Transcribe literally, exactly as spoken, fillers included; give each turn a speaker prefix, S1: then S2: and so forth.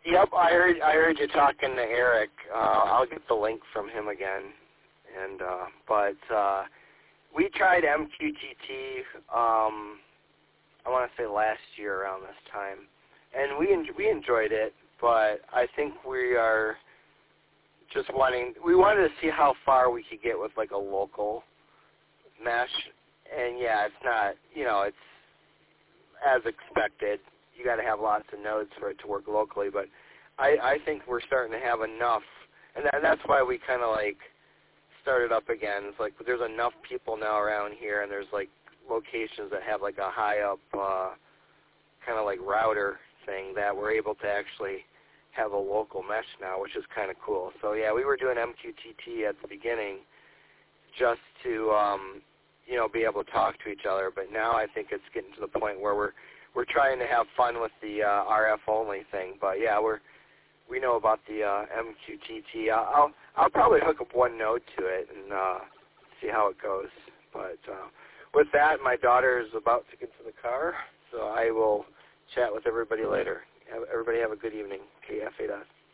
S1: Yep, I heard I heard you talking to Eric. Uh, I'll get the link from him again. And uh, but uh, we tried M Q T T. Um, I want to say last year around this time, and we en- we enjoyed it. But I think we are just wanting. We wanted to see how far we could get with like a local mesh. And yeah, it's not. You know, it's as expected. You got to have lots of nodes for it to work locally, but I, I think we're starting to have enough, and, that, and that's why we kind of like started up again. It's like there's enough people now around here, and there's like locations that have like a high up uh, kind of like router thing that we're able to actually have a local mesh now, which is kind of cool. So yeah, we were doing M Q T T at the beginning just to um, you know be able to talk to each other, but now I think it's getting to the point where we're We're trying to have fun with the uh, R F only thing, but yeah, we're we know about the uh, M Q T T. I'll, I'll I'll probably hook up one node to it and uh, see how it goes. But uh, with that, my daughter is about to get to the car, so I will chat with everybody later. Have, everybody have a good evening. K F eight S.